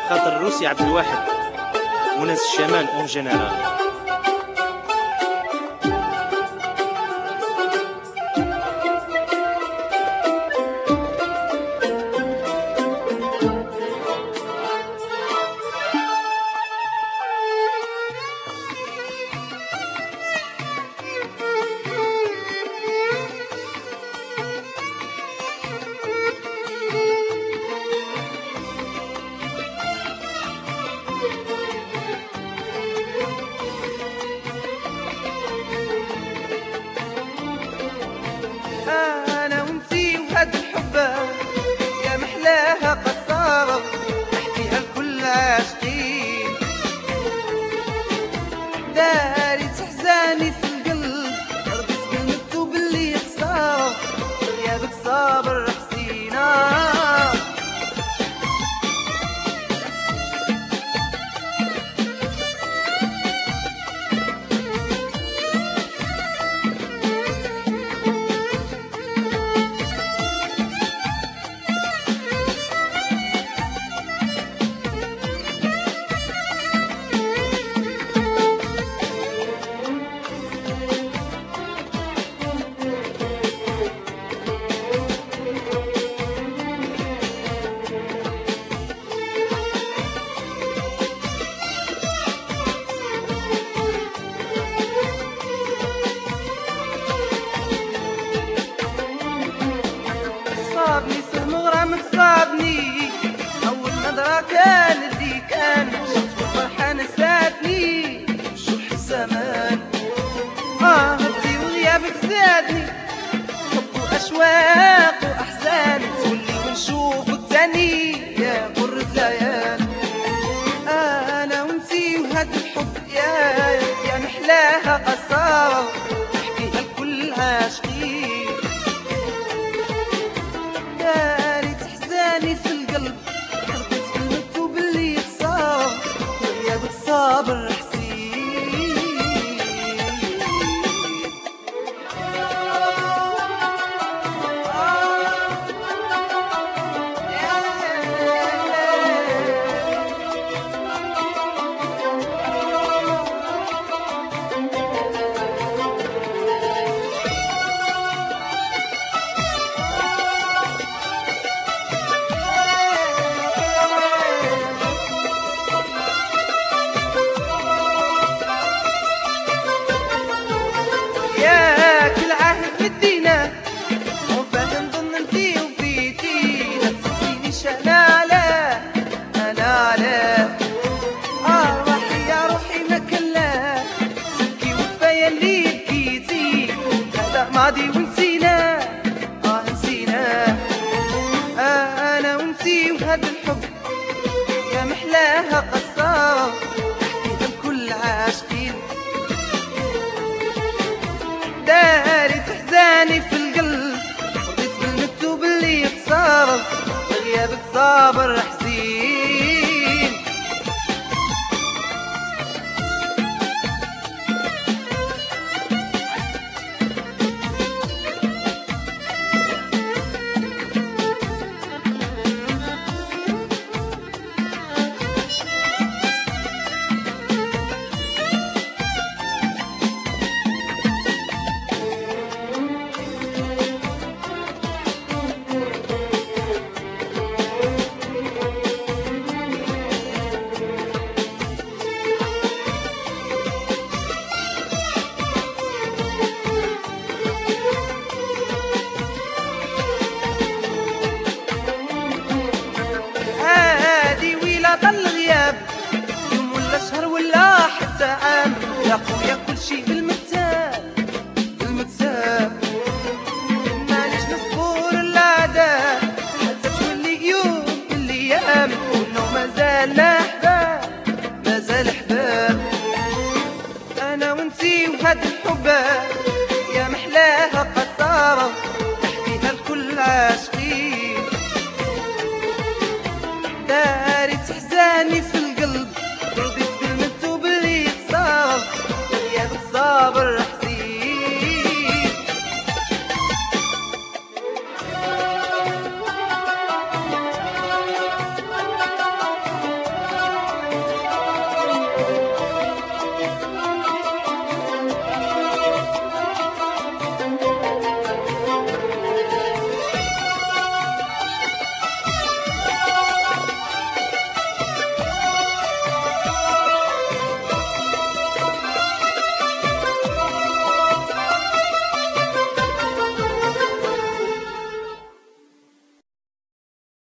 خاطر روسي عبد الواحد وناس الشمال اون جينيرال. أنا وانتي وهاد الحبة يا محلاها قصارة نحكيها لكل عاشقين. دارت حزاني في القلب رضيت بالمكتوب اللي خسارة غيابك صابر حسينة. صابني سهم غرامك صابني أول نظرة كان اللي كان شفت الفرحة نساتني جرح الزمان. هدي وغيابك زادني حب وأشواق وأحزان تولي ونشوفك تاني يا قرة ليالي. أنا وانتي وهاد الحب يا محلاها قصارة نحكيها لكل عاشقين. دارت حزاني في القلب رضيت بالمكتوب اللي خسارة غيابك صابر حسين. ياك العهد مدينا وفاهم ضمن انتي وفيتي لا تنسينيش انا على روحي يا روحي ما كلا تبكي وكفايه اللي بكيتي هذا ماضي ونسينا نسينا. انا وانتي وهاد الحب يا محلاها قصارة نحكيها لكل عاشقين. دارت حزاني في القلب رضيت بالمكتوب اللي خسارة غيابك صابر حزين. ضل غياب يوم ولا شهر ولا حتى عام يا خويا كل شي بالمكتاب مانيش نصبر العذاب حتى تولي يوم من الايام والنوم مازال